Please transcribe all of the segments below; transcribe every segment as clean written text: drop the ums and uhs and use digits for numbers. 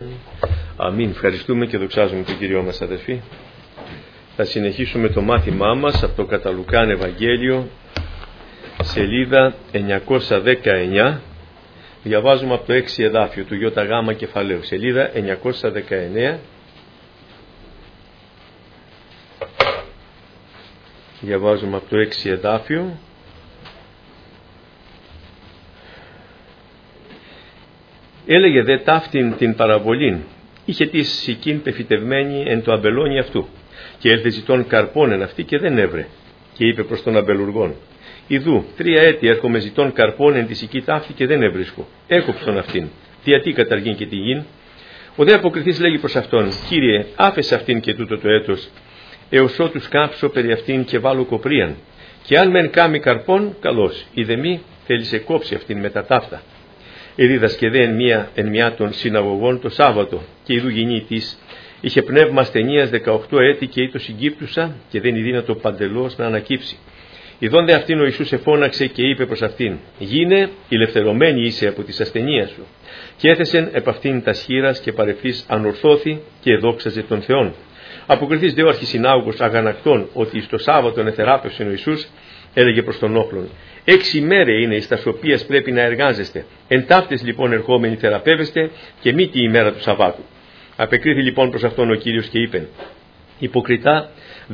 Αμήν. Ευχαριστούμε και δοξάζουμε τον Κύριό μας, αδερφοί. Θα συνεχίσουμε το μάθημά μας από το κατά Λουκάν Ευαγγέλιο, σελίδα 919. Διαβάζουμε από το 6 εδάφιο του ΙΓ κεφαλαίου, σελίδα 919. Διαβάζουμε από το 6 εδάφιο. Έλεγε δε ταύτην την παραβολήν, είχε τη σικήν πεφυτευμένη εν το αμπελόνι αυτού, και έλθε ζητών καρπών εν αυτή και δεν έβρε, και είπε προς τον αμπελουργόν: Ιδού 3 έτη έρχομαι ζητών καρπών εν τη σική ταύτη και δεν έβρισκω. Έκοψον αυτήν. Τι καταργήν και τη γην. Ο δε αποκριθής λέγει προς αυτόν: Κύριε, άφεσε αυτήν και τούτο το έτος, έως ότου κάψω περί αυτήν και βάλω κοπρίαν. Και αν μεν κάμει καρπών, καλώς, ή δε μη, θέλησε κόψει αυτήν με τα ταύτα. Εδίδασκε δε εν μια των συναγωγών το Σάββατο, και ειδού γυνή της είχε πνεύμα ασθενείας 18 έτη και ήτο συγκύπτουσα, και δεν ειδύνατο παντελώς να ανακύψει. Ιδών δε αυτήν ο Ιησούς εφώναξε και είπε προς αυτήν: Γίνε, ηλευθερωμένη είσαι από της ασθενείας σου. Και έθεσεν επ' αυτήν τα σχήρας και παρευθύς ανορθώθη και εδόξαζε τον Θεόν. Αποκριθείς δε ο αρχισυνάγωγος αγανακτών ότι εις το Σάββατον εθεράπευσε ο Ιησούς, έλεγε προς τον όπλον: 6 μέρες είναι εις τας οποίες πρέπει να εργάζεστε. Εν ταύτες λοιπόν ερχόμενοι θεραπεύεστε και μη τη ημέρα του Σαββάτου. Απεκρίθη λοιπόν προς αυτόν ο Κύριος και είπεν: Υποκριτά,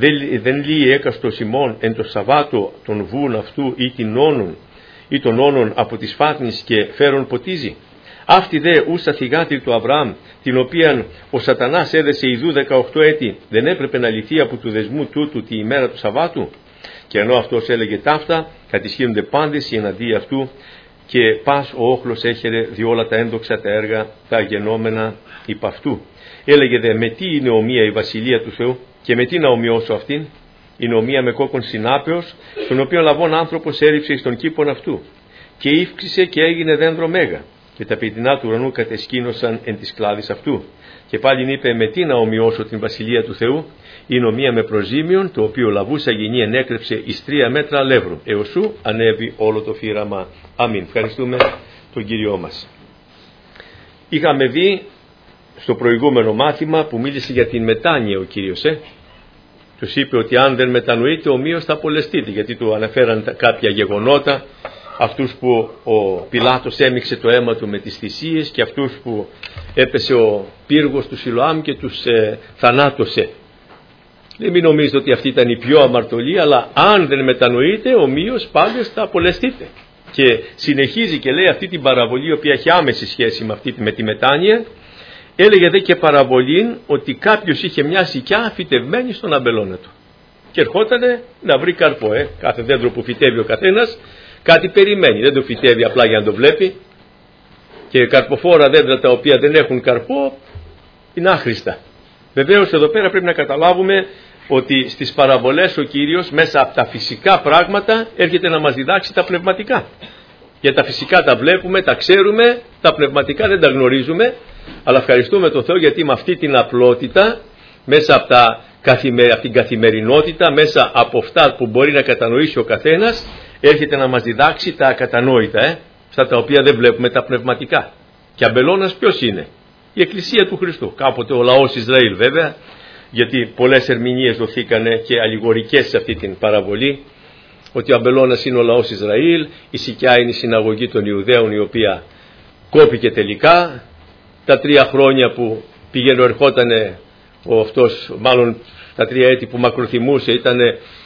δεν λύει έκαστος ημών εν το Σαββάτο τον βούν αυτού ή την όνων ή τον όνων από τις φάτνης και φέρον ποτίζει. Αυτή δε ούσα θυγάτρη του Αβραάμ, την οποίαν ο Σατανάς έδεσε ιδού 18 έτη, δεν έπρεπε να λυθεί από του δεσμού τούτου τη ημέρα του Σαββάτου. Και ενώ αυτός έλεγε ταύτα, κατησχύονται πάντες οι εναντίοι αυτού, και πας ο όχλος έχερε διόλα τα ένδοξα τα έργα τα γενόμενα υπ' αυτού. Έλεγε δε: με τι είναι ομοία η βασιλεία του Θεού, και με τι να ομοιώσω αυτήν? Είναι ομοία με κόκκον συνάπεως, τον οποίο λαβών άνθρωπος έριψε εις τον κήπον αυτού, και ύφξησε και έγινε δένδρο μέγα, και τα πετεινά του ουρανού κατεσκήνωσαν εν της κλάδης αυτού. Και πάλιν είπε: με τι να ομοιώσω την βασιλεία του Θεού? Είναι ομοία με προζήμιον, το οποίο λαβούσα γυνή ενέκρεψε εις 3 μέτρα αλεύρου, έως σου ανέβη όλο το φύραμα. Αμήν. Ευχαριστούμε τον Κύριό μας. Είχαμε δει στο προηγούμενο μάθημα που μίλησε για την μετάνοια ο Κύριος. Τους είπε ότι αν δεν μετανοείτε ομοίως θα απολεστείτε, γιατί του αναφέραν κάποια γεγονότα, αυτούς που ο Πιλάτος έμιξε το αίμα του με τις θυσίες, και αυτούς που έπεσε ο πύργος του Σιλοάμ και τους θανάτωσε. Μην νομίζετε ότι αυτή ήταν η πιο αμαρτωλή, αλλά αν δεν μετανοείτε ομοίως πάντες θα απολεστείτε. Και συνεχίζει και λέει αυτή την παραβολή, η οποία έχει άμεση σχέση με τη μετάνοια. Έλεγε δε και παραβολήν ότι κάποιος είχε μια σικιά φυτευμένη στον αμπελώνα του και ερχότανε να βρει καρπό. Κάθε δέντρο που φυτεύει ο καθένας κάτι περιμένει, δεν το φυτεύει απλά για να το βλέπει. Και καρποφόρα δέντρα τα οποία δεν έχουν καρπό είναι άχρηστα. Βεβαίως εδώ πέρα πρέπει να καταλάβουμε ότι στις παραβολές ο Κύριος μέσα από τα φυσικά πράγματα έρχεται να μας διδάξει τα πνευματικά. Για τα φυσικά τα βλέπουμε, τα ξέρουμε, τα πνευματικά δεν τα γνωρίζουμε, αλλά ευχαριστούμε τον Θεό γιατί με αυτή την απλότητα, μέσα από την καθημερινότητα, μέσα από αυτά που μπορεί να κατανοήσει ο καθένας, έρχεται να μας διδάξει τα ακατανόητα, στα τα οποία δεν βλέπουμε τα πνευματικά. Και αμπελώνας ποιος είναι? Η Εκκλησία του Χριστού. Κάποτε ο λαός Ισραήλ βέβαια, γιατί πολλές ερμηνείες δοθήκανε και αλληγορικές σε αυτή την παραβολή, ότι ο αμπελώνας είναι ο λαός Ισραήλ, η σικιά είναι η συναγωγή των Ιουδαίων, η οποία κόπηκε τελικά. Τα 3 χρόνια που πηγαίνω ερχότανε μάλλον τα 3 έτη που μακροθυμούσε, ήταν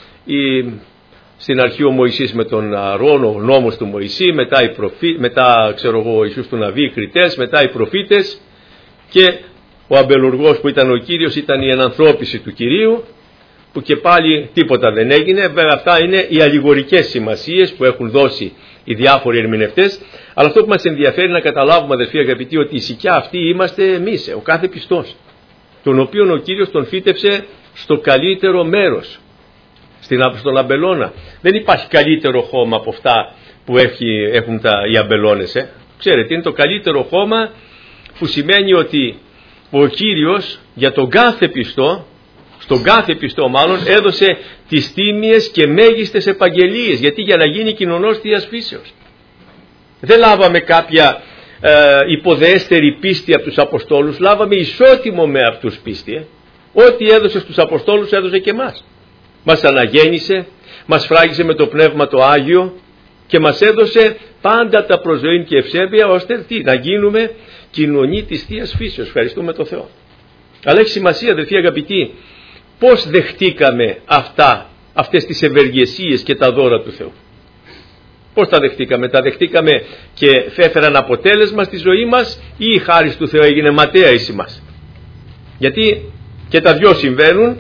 στην αρχή ο Μωυσής με τον Αρών, ο νόμος του Μωυσή, μετά ο Ιησούς του Ναβί, οι κριτές, μετά οι προφήτες, και ο αμπελουργός που ήταν ο Κύριος ήταν η ενανθρώπιση του Κυρίου, που και πάλι τίποτα δεν έγινε. Βέβαια αυτά είναι οι αλληγορικές σημασίες που έχουν δώσει οι διάφοροι ερμηνευτές, αλλά αυτό που μας ενδιαφέρει να καταλάβουμε, αδερφοί αγαπητοί, ότι η σικιά αυτή είμαστε εμείς, ο κάθε πιστός, τον οποίον ο Κύριος τον φύτεψε στο καλύτερο μέρος, στον αμπελώνα. Δεν υπάρχει καλύτερο χώμα από αυτά που έχουν οι αμπελώνες. Ξέρετε, είναι το καλύτερο χώμα, που σημαίνει ότι ο Κύριος για τον κάθε πιστό, στον κάθε πιστό μάλλον, έδωσε τις τίμιες και μέγιστες επαγγελίες, γιατί για να γίνει κοινωνός Θείας φύσεως. Δεν λάβαμε κάποια υποδέστερη πίστη από τους Αποστόλους, λάβαμε ισότιμο με αυτούς πίστη. Ό,τι έδωσε στους Αποστόλους έδωσε και εμάς. Μας αναγέννησε, μας φράγισε με το Πνεύμα το Άγιο και μας έδωσε πάντα τα προσζωήν και ευσέβεια, ώστε να γίνουμε κοινωνοί της Θείας Φύσεως. Ευχαριστούμε τον Θεό. Αλλά έχει σημασία, αδελφοί αγαπητοί, πώς δεχτήκαμε αυτές τις ευεργεσίες και τα δώρα του Θεού. Πώς τα δεχτήκαμε? Τα δεχτήκαμε και έφεραν αποτέλεσμα στη ζωή μας, ή η χάρις του Θεού έγινε ματαία εις μας? Γιατί και τα δυο συμβαίνουν,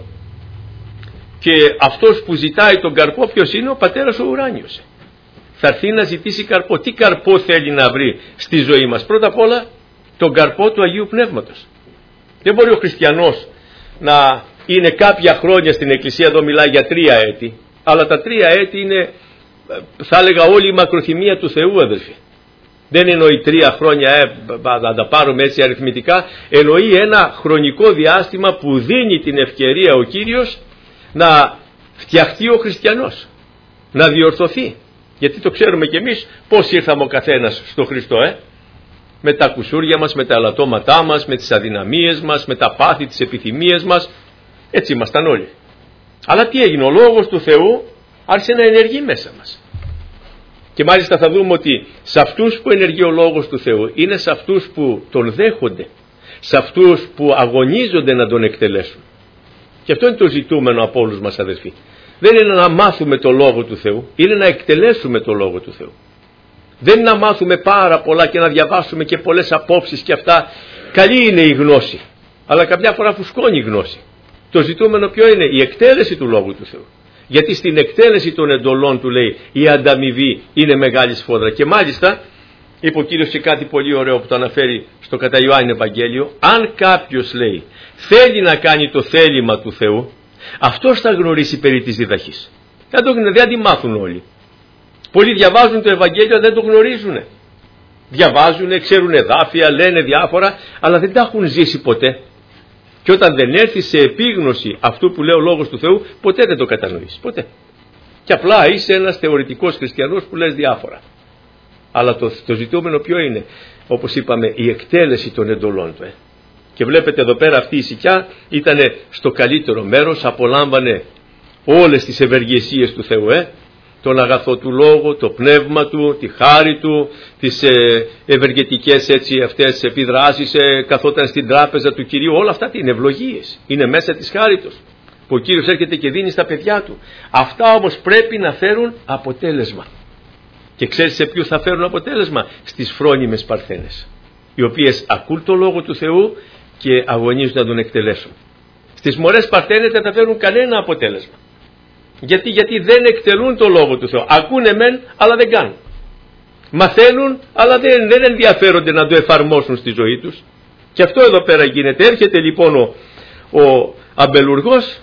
και αυτός που ζητάει τον καρπό ποιος είναι? Ο Πατέρας ο ουράνιος. Θα έρθει να ζητήσει καρπό. Τι καρπό θέλει να βρει στη ζωή μας? Πρώτα απ' όλα τον καρπό του Αγίου Πνεύματος. Δεν μπορεί ο χριστιανός να είναι κάποια χρόνια στην Εκκλησία, εδώ μιλάει για 3 έτη, αλλά τα 3 έτη είναι, θα έλεγα, όλη η μακροθυμία του Θεού, αδελφοί. Δεν εννοεί 3 χρόνια, να τα πάρουμε έτσι αριθμητικά, εννοεί ένα χρονικό διάστημα που δίνει την ευκαιρία ο Κύριος να φτιαχτεί ο χριστιανός, να διορθωθεί. Γιατί το ξέρουμε κι εμείς πώς ήρθαμε ο καθένας στο Χριστό, με τα κουσούρια μας, με τα ελαττώματά μας, με τις αδυναμίες μας, με τα πάθη, τις επιθυμίες μας. Έτσι ήμασταν όλοι. Αλλά τι έγινε? Ο Λόγος του Θεού άρχισε να ενεργεί μέσα μας. Και μάλιστα θα δούμε ότι σε αυτούς που ενεργεί ο Λόγος του Θεού είναι σε αυτούς που τον δέχονται, σε αυτούς που αγωνίζονται να τον εκτελέσουν. Και αυτό είναι το ζητούμενο από όλους μας, αδελφοί. Δεν είναι να μάθουμε το Λόγο του Θεού, είναι να εκτελέσουμε το Λόγο του Θεού. Δεν είναι να μάθουμε πάρα πολλά και να διαβάσουμε και πολλές απόψεις και αυτά. Καλή είναι η γνώση, αλλά καμιά φορά φουσκώνει η γνώση. Το ζητούμενο ποιο είναι? Η εκτέλεση του Λόγου του Θεού. Γιατί στην εκτέλεση των εντολών του, λέει, η ανταμοιβή είναι μεγάλη σφόδρα. Και μάλιστα είπε ο Κύριος και κάτι πολύ ωραίο που το αναφέρει στο κατά Ιωάννη Ευαγγέλιο: αν κάποιος, λέει, θέλει να κάνει το θέλημα του Θεού, αυτός θα γνωρίσει περί της διδαχής. Δεν τη μάθουν όλοι. Πολλοί διαβάζουν το Ευαγγέλιο, δεν το γνωρίζουν. Διαβάζουν, ξέρουν εδάφια, λένε διάφορα, αλλά δεν τα έχουν ζήσει ποτέ. Και όταν δεν έρθει σε επίγνωση αυτού που λέει ο Λόγος του Θεού, ποτέ δεν το κατανοείς. Ποτέ. Και απλά είσαι ένας θεωρητικός χριστιανός που λες διάφορα. Αλλά το ζητούμενο ποιο είναι? Όπως είπαμε, η εκτέλεση των εντολών του. Και βλέπετε εδώ πέρα αυτή η Σικιά ήταν στο καλύτερο μέρος, απολάμβανε όλες τις ευεργεσίες του Θεού, τον αγαθό του Λόγο, το πνεύμα του, τη χάρη του, τις ευεργετικές έτσι αυτές επιδράσεις, καθόταν στην τράπεζα του Κυρίου. Όλα αυτά είναι ευλογίες, είναι μέσα της χάριτος που ο Κύριος έρχεται και δίνει στα παιδιά του. Αυτά όμως πρέπει να φέρουν αποτέλεσμα. Και ξέρεις σε ποιους θα φέρουν αποτέλεσμα? Στις φρόνιμες παρθένες, οι οποίες ακούν το Λόγο του Θεού και αγωνίζουν να τον εκτελέσουν. Στις μωρές παρθένες δεν θα φέρουν κανένα αποτέλεσμα. Γιατί δεν εκτελούν το Λόγο του Θεού. Ακούνε μεν, αλλά δεν κάνουν. Μαθαίνουν, αλλά δεν ενδιαφέρονται να το εφαρμόσουν στη ζωή τους. Και αυτό εδώ πέρα γίνεται. Έρχεται λοιπόν ο αμπελουργός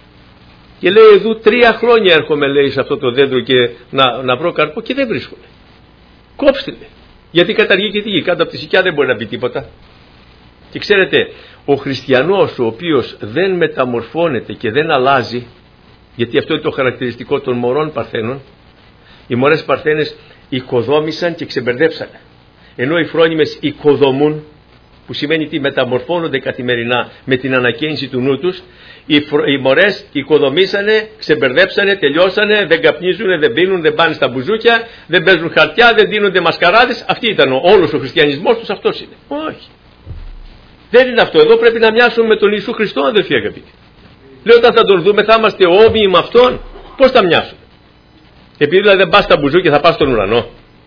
και λέει: εδώ 3 χρόνια έρχομαι, λέει, σε αυτό το δέντρο και να βρω καρπό, και δεν βρίσκομαι. Κόψτε με. Γιατί καταργεί και τη γη. Κάτω από τη Σικιά δεν μπορεί να μπει τίποτα. Και ξέρετε, ο χριστιανός ο οποίος δεν μεταμορφώνεται και δεν αλλάζει, γιατί αυτό είναι το χαρακτηριστικό των μωρών παρθένων. Οι μωρές παρθένες οικοδόμησαν και ξεμπερδέψανε. Ενώ οι φρόνιμες οικοδομούν, που σημαίνει τι? Μεταμορφώνονται καθημερινά με την ανακαίνιση του νου τους. Οι μωρές οικοδομήσανε, ξεμπερδέψανε, τελειώσανε, δεν καπνίζουν, δεν πίνουν, δεν πάνε στα μπουζούκια, δεν παίζουν χαρτιά, δεν δίνονται μασκαράδες. Αυτή ήταν όλος ο χριστιανισμός τους, αυτός είναι. Όχι. Δεν είναι αυτό. Εδώ πρέπει να μοιάσουμε με τον Ιησού Χριστό, αδελφοί αγαπητοί. Λέω, όταν θα τον δούμε θα είμαστε όμοιοι με αυτόν. Πώς θα μοιάσουμε? Επειδή δηλαδή δεν πας στα μπουζούκια θα πας στον ουρανό?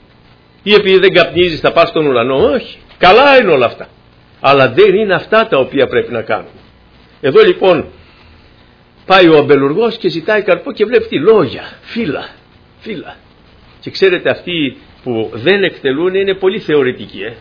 Ή επειδή δεν καπνίζεις θα πας στον ουρανό? Όχι. Καλά είναι όλα αυτά. Αλλά δεν είναι αυτά τα οποία πρέπει να κάνουμε. Εδώ λοιπόν πάει ο αμπελουργός και ζητάει καρπό και βλέπει τι? Λόγια, φύλλα. Και ξέρετε, αυτοί που δεν εκτελούν είναι πολύ θεωρητικοί.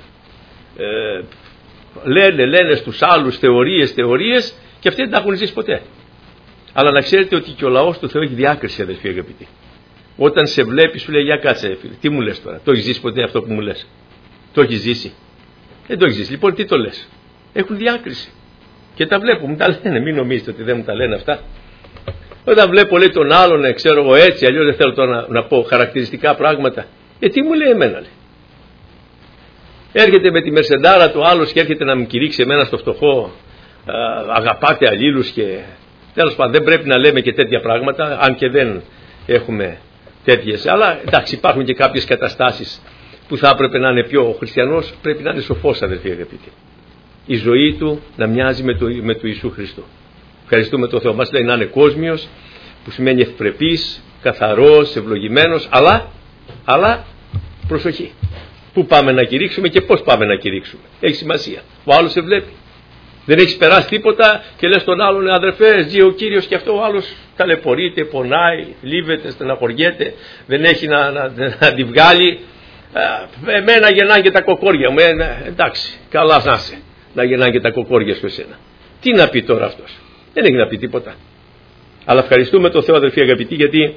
Λένε στους άλλους θεωρίες και αυτοί δεν τα έχουν ζήσει ποτέ. Αλλά να ξέρετε ότι και ο λαός του Θεού έχει διάκριση, αδελφοί αγαπητοί. Όταν σε βλέπει σου λέει: για κάτσε φίλε, τι μου λες τώρα? Το έχεις ζήσει ποτέ αυτό που μου λες? Το έχεις ζήσει? Δεν το έχεις ζήσει. Λοιπόν, τι το λες? Έχουν διάκριση. Και τα βλέπω, μου τα λένε. Μην νομίζετε ότι δεν μου τα λένε αυτά. Όταν βλέπω, λέει, τον άλλον, ξέρω εγώ έτσι, αλλιώς δεν θέλω τώρα να πω χαρακτηριστικά πράγματα. Τι μου λέει εμένα, λέει? Έρχεται με τη μερσεντάρα του άλλος και έρχεται να μου κηρύξει εμένα στο φτωχό, αγαπάτε αλλήλους και τέλος πάντων δεν πρέπει να λέμε και τέτοια πράγματα, αν και δεν έχουμε τέτοιες. Αλλά εντάξει, υπάρχουν και κάποιες καταστάσεις που θα έπρεπε να είναι πιο, ο χριστιανός πρέπει να είναι σοφός, αδελφοί αγαπητοί. Η ζωή του να μοιάζει με του Ιησού Χριστού. Ευχαριστούμε τον Θεό. Μας λέει να είναι κόσμιος, που σημαίνει ευπρεπής, καθαρός, ευλογημένος, αλλά προσοχή. Πού πάμε να κηρύξουμε και πώς πάμε να κηρύξουμε. Έχει σημασία. Ο άλλος σε βλέπει. Δεν έχεις περάσει τίποτα και λες τον άλλον, αδερφέ, ζει ο Κύριος, και αυτό ο άλλος ταλαιπωρείται, πονάει, λύβεται, στεναχωριέται, δεν έχει να τη βγάλει. Εμένα γεννάνε και τα κοκόρια μου. Εντάξει, καλά να είσαι, να γεννάνε και τα κοκόρια σου εσένα. Τι να πει τώρα αυτός? Δεν έχει να πει τίποτα. Αλλά ευχαριστούμε τον Θεό, αδελφοί αγαπητοί, γιατί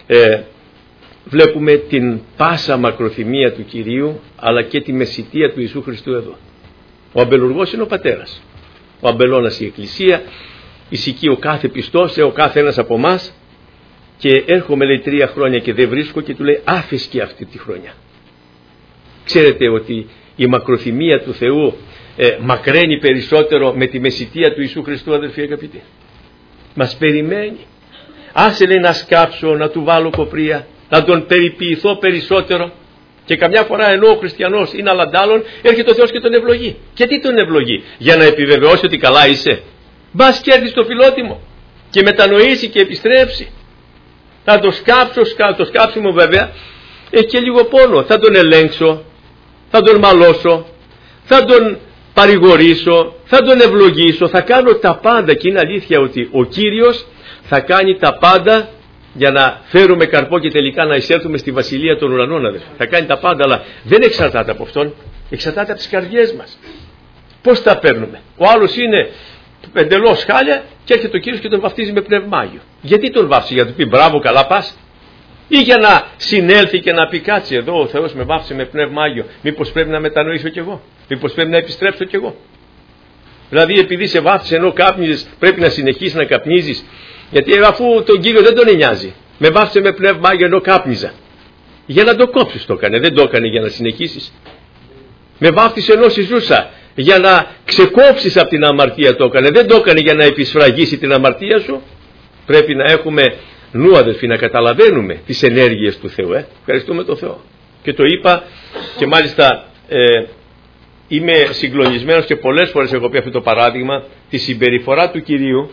βλέπουμε την πάσα μακροθυμία του Κυρίου, αλλά και τη μεσιτεία του Ιησού Χριστού εδώ. Ο αμπελουργός είναι ο πατέρας. Ο αμπελώνας η Εκκλησία, ησυχεί ο κάθε πιστός, ο κάθε ένας από εμάς. Και έρχομαι, λέει, 3 χρόνια και δεν βρίσκω, και του λέει άφες και αυτή τη χρονιά. Ξέρετε ότι η μακροθυμία του Θεού μακραίνει περισσότερο με τη μεσιτεία του Ιησού Χριστού, αδελφοί αγαπητοί. Μας περιμένει. Άσε, λέει, να σκάψω, να του βάλω κοπρία, να τον περιποιηθώ περισσότερο. Και καμιά φορά ενώ ο χριστιανός είναι αλλαντάλλον, έρχεται ο Θεός και τον ευλογεί. Και τι τον ευλογεί? Για να επιβεβαιώσει ότι καλά είσαι. Μπας κέρδεις το φιλότιμο και μετανοήσει και επιστρέψει. Θα το σκάψω, το σκάψιμο βέβαια έχει και λίγο πόνο. Θα τον ελέγξω, θα τον μαλώσω, θα τον παρηγορήσω, θα τον ευλογήσω, θα κάνω τα πάντα. Και είναι αλήθεια ότι ο Κύριος θα κάνει τα πάντα για να φέρουμε καρπό και τελικά να εισέλθουμε στη βασιλεία των ουρανών, αδελφοί. Θα κάνει τα πάντα, αλλά δεν εξαρτάται από αυτόν, εξαρτάται από τις καρδιές μας. Πώς τα παίρνουμε? Ο άλλος είναι εντελώς χάλια και έρχεται ο Κύριος και τον βαφτίζει με Πνεύμα Άγιο. Γιατί τον βάφτιζε? Για να του πει μπράβο, καλά πας? Ή για να συνέλθει και να πει κάτσε εδώ, ο Θεός με βάφτισε με Πνεύμα Άγιο, μήπως πρέπει να μετανοήσω κι εγώ, μήπως πρέπει να επιστρέψω κι εγώ? Δηλαδή επειδή σε βάφτισε ενώ κάπνιζες, πρέπει να συνεχίσεις να καπνίζεις? Γιατί αφού τον Κύριο δεν τον νοιάζει, με βάφτισε με Πνεύμα Άγιο ενώ κάπνιζα, για να το κόψεις το έκανε, δεν το έκανε για να συνεχίσεις. Με βάφτισε ενώ συζούσα, για να ξεκόψεις από την αμαρτία το έκανε, δεν το έκανε για να επισφραγίσει την αμαρτία σου. Πρέπει να έχουμε νου, αδελφοί, να καταλαβαίνουμε τις ενέργειες του Θεού. Ευχαριστούμε τον Θεό. Και το είπα και μάλιστα είμαι συγκλονισμένος και πολλές φορές έχω πει αυτό το παράδειγμα, τη συμπεριφορά του Κυρίου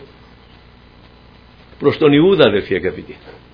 προς τον Ιούδα, αδελφοί αγαπητοί.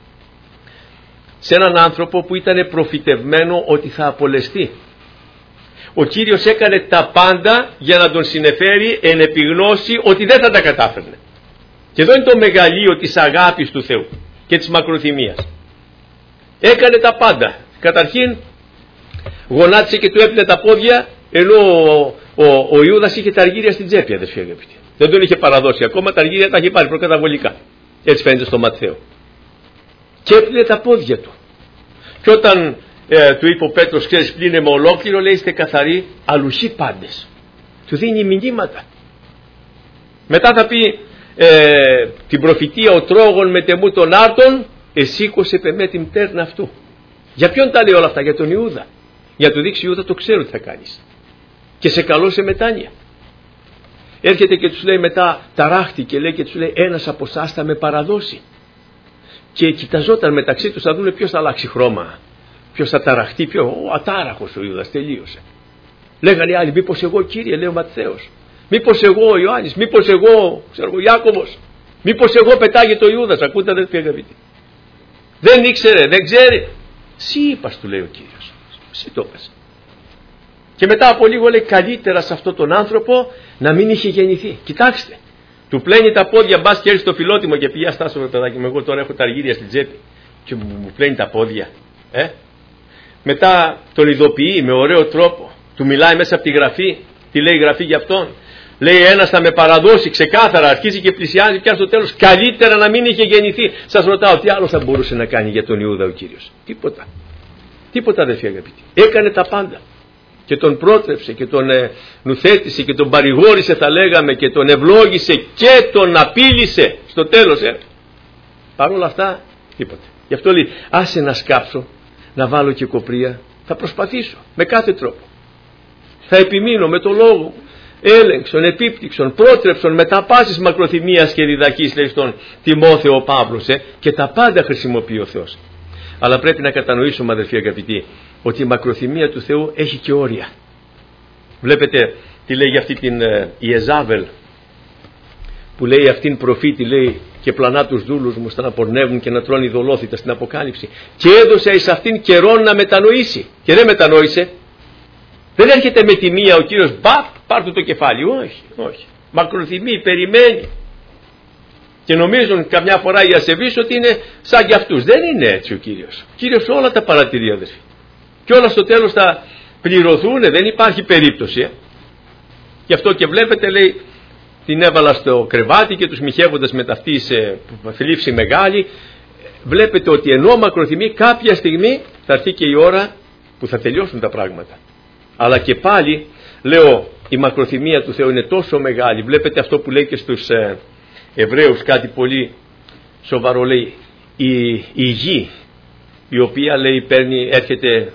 Σε έναν άνθρωπο που ήταν προφητευμένο ότι θα απολεστεί. Ο Κύριος έκανε τα πάντα για να τον συνεφέρει εν επιγνώση ότι δεν θα τα κατάφερνε. Και εδώ είναι το μεγαλείο της αγάπης του Θεού και της μακροθυμίας. Έκανε τα πάντα. Καταρχήν γονάτισε και του έπλυνε τα πόδια, ενώ ο Ιούδας είχε τα αργύρια στην τσέπη, αδελφοί αγαπητοί. Δεν τον είχε παραδώσει ακόμα, τα αργύρια τα είχε πάρει προκαταβολικά. Έτσι φαίνεται στο Ματθαίο. Και έπλυνε τα πόδια του. Και όταν του είπε ο Πέτρος, ξέρεις, πλύνε με ολόκληρο, λέει, είστε καθαροί, αλουχοί πάντες. Του δίνει μηνύματα. Μετά θα πει την προφητεία, ο τρόγων μετεμού των άρτων, εσήκωσε πεμέ την πτέρνα αυτού. Για ποιον τα λέει όλα αυτά? Για τον Ιούδα. Για να του δείξει, Ιούδα, το ξέρω τι θα κάνεις. Και σε καλώ σε μετάνοια. Έρχεται και τους λέει μετά, ταράχτηκε, λέει, και τους λέει, ένας από εσάς θα με παραδώσει. Και κοιταζόταν μεταξύ τους, θα δουν ποιος θα αλλάξει χρώμα, ποιος θα ταραχτεί, ο ατάραχος ο Ιούδας, τελείωσε. Λέγανε οι άλλοι, μήπως εγώ, Κύριε, λέει ο Ματθαίος, μήπως εγώ ο Ιωάννης, μήπως εγώ, ξέρω, ο Ιάκωβος, μήπως εγώ, πετάγεται ο Ιούδας. Ακούτε, αδελφοί αγαπητοί? Δεν ήξερε, δεν ξέρει. Συ είπας, του λέει ο Κύριος, συ το είπες. Και μετά από λίγο λέει, καλύτερα σε αυτόν τον άνθρωπο να μην είχε γεννηθεί. Κοιτάξτε, του πλένει τα πόδια, μπας και έρθει στο φιλότιμο και πήγα, στάσω το παιδάκι μου, εγώ τώρα έχω τα αργύρια στην τσέπη, και μου πλένει τα πόδια. Μετά τον ειδοποιεί με ωραίο τρόπο, του μιλάει μέσα από τη γραφή. Τι λέει η γραφή για αυτόν? Λέει, ένας θα με παραδώσει, ξεκάθαρα, αρχίζει και πλησιάζει πια στο τέλος, καλύτερα να μην είχε γεννηθεί. Σας ρωτάω, τι άλλο θα μπορούσε να κάνει για τον Ιούδα ο Κύριος? Τίποτα. Τίποτα, αδελφοί αγαπητοί. Έκανε τα πάντα. Και τον πρότρεψε και τον νουθέτησε και τον παρηγόρησε, θα λέγαμε, και τον ευλόγησε και τον απείλησε στο τέλος. Παρ' όλα αυτά, τίποτα. Γι' αυτό λέει, άσε να σκάψω, να βάλω και κοπρία, θα προσπαθήσω με κάθε τρόπο. Θα επιμείνω με το λόγο μου. Έλεγξον, επίπτυξον, πρότρεψον με τα πάσης μακροθυμίας και διδαχής, λέει στον Τιμόθεο ο Παύλος, και τα πάντα χρησιμοποιεί ο Θεός. Αλλά πρέπει να κατανοήσουμε, αδελφοί αγαπητοί, ότι η μακροθυμία του Θεού έχει και όρια. Βλέπετε τι λέει για αυτή την Ιεζάβελ, που λέει αυτήν προφήτη, λέει, και πλανά τους δούλους μου στα να πορνεύουν και να τρώνε ειδωλόθητα στην Αποκάλυψη, και έδωσε εις αυτήν καιρόν να μετανοήσει, και δεν μετανόησε. Δεν έρχεται με τη μία ο Κύριος, πάρ' του το κεφάλι. Όχι. Μακροθυμεί, περιμένει. Και νομίζουν καμιά φορά οι ασεβείς ότι είναι σαν κι αυτούς. Δεν είναι έτσι ο Κύριος. Ο Κύριος όλα τα παρατηρεί, αδελφοί. Και όλα στο τέλος θα πληρωθούν, δεν υπάρχει περίπτωση. Γι' αυτό και βλέπετε, λέει, την έβαλα στο κρεβάτι και τους μοιχεύοντας με ταυτή σε θλίψη μεγάλη. Βλέπετε ότι ενώ μακροθυμεί, κάποια στιγμή θα έρθει και η ώρα που θα τελειώσουν τα πράγματα. Αλλά και πάλι, λέω, η μακροθυμία του Θεού είναι τόσο μεγάλη. Βλέπετε αυτό που λέει και στους Εβραίους, κάτι πολύ σοβαρό, λέει, η γη, η οποία, λέει, έρχεται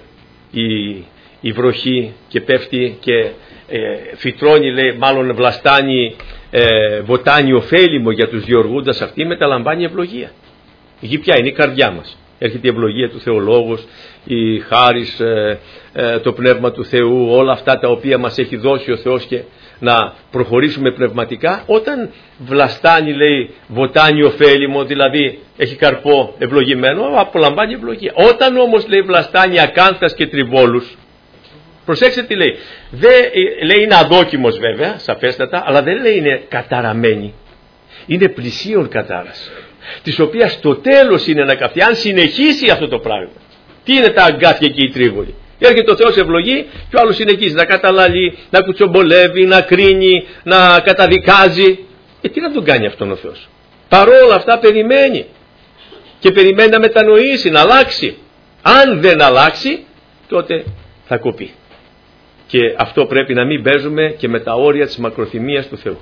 η βροχή και πέφτει και φυτρώνει, λέει, μάλλον βλαστάνει, βοτάνει ωφέλιμο για τους διοργούντας, αυτή μεταλαμβάνει ευλογία. Η γη ποια είναι? Η καρδιά μας. Έρχεται η ευλογία του Θεού, λόγος, η χάρις, το πνεύμα του Θεού, όλα αυτά τα οποία μας έχει δώσει ο Θεός, και να προχωρήσουμε πνευματικά. Όταν βλαστάνει, λέει, βοτάνει ωφέλιμο, δηλαδή έχει καρπό ευλογημένο, απολαμβάνει ευλογία. Όταν όμως, λέει, βλαστάνει ακάνθας και τριβόλους, προσέξτε τι λέει. Δεν λέει είναι αδόκιμος βέβαια, σαφέστατα, αλλά δεν λέει είναι καταραμένη. Είναι πλησίον κατάρας, της οποίας στο τέλος είναι να καυθεί. Αν συνεχίσει αυτό το πράγμα, τι είναι τα αγκάθια και οι τρίβολοι? Έρχεται ο Θεός ευλογεί και ο άλλος συνεχίζει να καταλαλεί, να κουτσομπολεύει, να κρίνει, να καταδικάζει. Τι να τον κάνει αυτόν ο Θεός? Παρόλα αυτά περιμένει, και περιμένει να μετανοήσει, να αλλάξει. Αν δεν αλλάξει, τότε θα κοπεί. Και αυτό πρέπει να μην παίζουμε και με τα όρια της μακροθυμίας του Θεού.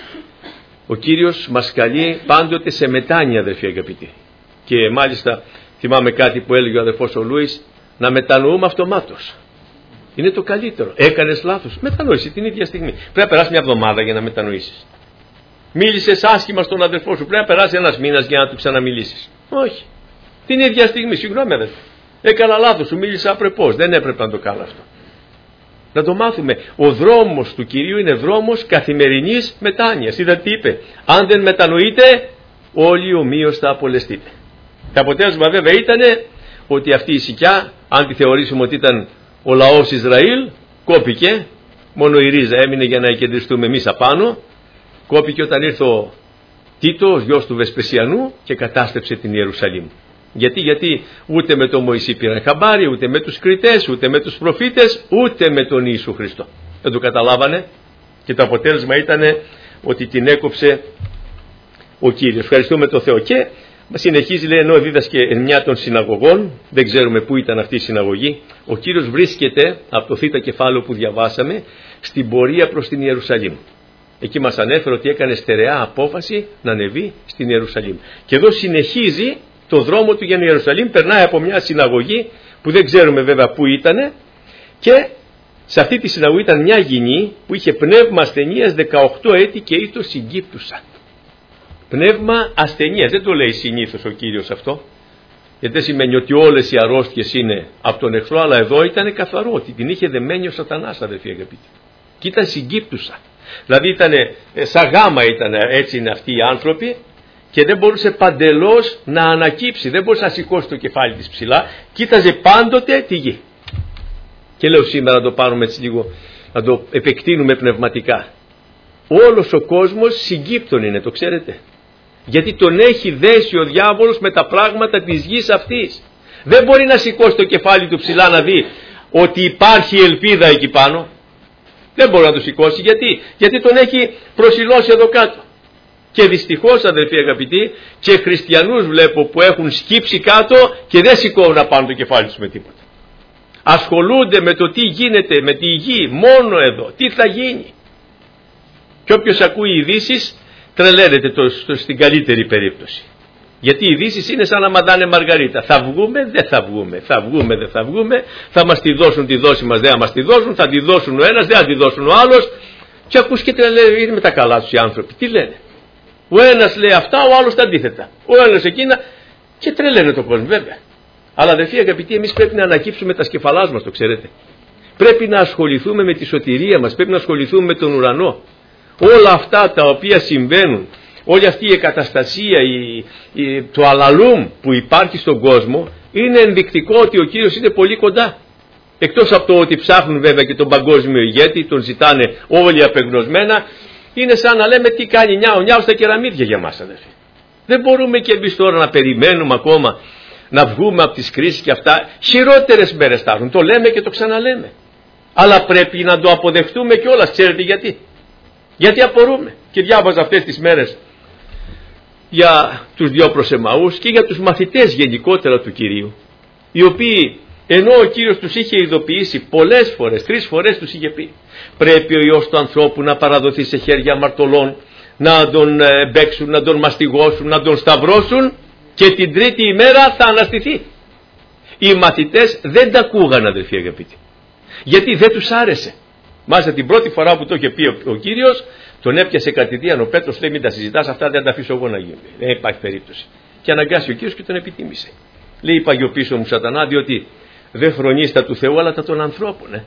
Ο Κύριος μας καλεί πάντοτε σε μετάνοια, αδερφοί αγαπητοί. Και μάλιστα θυμάμαι κάτι που έλεγε ο αδερφός ο Λούις, να μετανοούμε αυτομάτως. Είναι το καλύτερο. Έκανες λάθος, μετανόησε την ίδια στιγμή. Πρέπει να περάσει μια εβδομάδα για να μετανοήσεις. Μίλησες άσχημα στον αδερφό σου, πρέπει να περάσει ένας μήνας για να του ξαναμιλήσεις. Όχι. Την ίδια στιγμή, συγγνώμη αδερφέ, έκανα λάθος, σου μίλησα απρεπώς, δεν έπρεπε να το κάνω αυτό. Να το μάθουμε. Ο δρόμος του Κυρίου είναι δρόμος καθημερινής μετάνοιας. Είδατε τι είπε? Αν δεν μετανοείτε, όλοι ομοίως θα απολεστείτε. Το αποτέλεσμα βέβαια ήταν ότι αυτή η σικιά, αν τη θεωρήσουμε ότι ήταν ο λαός Ισραήλ, κόπηκε. Μόνο η ρίζα έμεινε για να εκεντριστούμε εμείς απάνω. Κόπηκε όταν ήρθε ο Τίτο, ο γιος του Βεσπεσιανού, και κατάστρεψε την Ιερουσαλήμ. Γιατί ούτε με τον Μωυσή πήραν χαμπάρι, ούτε με τους κριτές, ούτε με τους προφήτες, ούτε με τον Ιησού Χριστό. Δεν το καταλάβανε, και το αποτέλεσμα ήταν ότι την έκοψε ο Κύριος. Ευχαριστούμε τον Θεό. Και συνεχίζει, λέει, ενώ δίδασκε εν μια των συναγωγών, δεν ξέρουμε πού ήταν αυτή η συναγωγή, ο Κύριος βρίσκεται από το θήτα κεφάλαιο που διαβάσαμε στην πορεία προς την Ιερουσαλήμ. Εκεί μας ανέφερε ότι έκανε στερεά απόφαση να ανεβεί στην Ιερουσαλήμ. Και εδώ συνεχίζει το δρόμο του για την Ιερουσαλήμ, περνάει από μια συναγωγή που δεν ξέρουμε βέβαια πού ήτανε, και σε αυτή τη συναγωγή ήταν μια γυνή που είχε πνεύμα ασθενείας 18 έτη και ήτο συγκύπτουσα. Πνεύμα ασθενείας, δεν το λέει συνήθως ο Κύριος αυτό, γιατί δεν σημαίνει ότι όλες οι αρρώστιες είναι από τον εχθρό, αλλά εδώ ήταν καθαρό ότι την είχε δεμένη ο σατανάς, αδελφοί αγαπητοί. Και ήταν συγκύπτουσα. Δηλαδή ήταν σαν γάμα, ήταν, έτσι είναι αυτοί οι άνθρωποι, και δεν μπορούσε παντελώς να ανακύψει, δεν μπορούσε να σηκώσει το κεφάλι της ψηλά, κοίταζε πάντοτε τη γη. Και λέω σήμερα να το πάρουμε έτσι λίγο, να το επεκτείνουμε πνευματικά. Όλος ο κόσμος συγκύπτων είναι, το ξέρετε. Γιατί τον έχει δέσει ο διάβολος με τα πράγματα της γης αυτής. Δεν μπορεί να σηκώσει το κεφάλι του ψηλά να δει ότι υπάρχει ελπίδα εκεί πάνω. Δεν μπορεί να το σηκώσει. Γιατί τον έχει προσιλώσει εδώ κάτω. Και δυστυχώς, αδελφοί αγαπητοί, και χριστιανούς βλέπω που έχουν σκύψει κάτω και δεν σηκώνουν να πάρουν το κεφάλι τους με τίποτα. Ασχολούνται με το τι γίνεται με τη γη μόνο εδώ, τι θα γίνει. Και όποιος ακούει ειδήσεις τρελαίνεται στην καλύτερη περίπτωση. Γιατί οι ειδήσεις είναι σαν να μαντάνε μαργαρίτα. Θα βγούμε, δεν θα βγούμε. Θα βγούμε, δεν θα βγούμε. Θα μας τη δώσουν τη δόση μας, δεν θα μας τη δώσουν. Θα τη δώσουν ο ένας, δεν θα τη δώσουν ο άλλος. Και ακούς και τρελαίνει, είναι με τα καλά τους οι άνθρωποι. Τι λένε? Ο ένας λέει αυτά, ο άλλος τα αντίθετα. Ο ένας εκείνα. Και τρελαίνε το κόσμο, βέβαια. Αλλά αδερφοί αγαπητοί, εμείς πρέπει να ανακύψουμε τα σκεφαλάς μας, το ξέρετε. Πρέπει να ασχοληθούμε με τη σωτηρία μας. Πρέπει να ασχοληθούμε με τον ουρανό. Όλα αυτά τα οποία συμβαίνουν, όλη αυτή η εκαταστασία, το αλαλούμ που υπάρχει στον κόσμο, είναι ενδεικτικό ότι ο Κύριος είναι πολύ κοντά. Εκτός από το ότι ψάχνουν βέβαια και τον παγκόσμιο ηγέτη, τον ζητάνε όλοι απεγνωσμένα, είναι σαν να λέμε τι κάνει νιάου στα κεραμίδια για μας, αδερφοί. Δεν μπορούμε και εμείς τώρα να περιμένουμε ακόμα να βγούμε από τις κρίσεις και αυτά. Χειρότερες μέρες θα έρθουν, το λέμε και το ξαναλέμε. Αλλά πρέπει να το αποδεχτούμε κιόλας. Ξέρετε γιατί? Γιατί απορούμε. Και διάβαζα αυτές τις μέρες για τους δυο προς Εμαούς και για τους μαθητές γενικότερα του Κυρίου, οι οποίοι ενώ ο Κύριος τους είχε ειδοποιήσει πολλές φορές, 3 φορές τους είχε πει, πρέπει ο Υιός του ανθρώπου να παραδοθεί σε χέρια αμαρτωλών, να τον μπέξουν, να τον μαστιγώσουν, να τον σταυρώσουν και την τρίτη ημέρα θα αναστηθεί. Οι μαθητές δεν τα ακούγαν, αδελφοί αγαπητοί, γιατί δεν τους άρεσε. Μάλιστα την πρώτη φορά που το είχε πει ο Κύριος, τον έπιασε κατηδίαν ο Πέτρος, λέει μην τα συζητάς αυτά, δεν τα αφήσω εγώ να γίνουν. Δεν υπάρχει περίπτωση. Και αναγκάσει ο Κύριος και τον επιτίμησε. Λέει παγιοποιήσω μου σατανά, διότι δεν φρονείς τα του Θεού αλλά τα των ανθρώπων.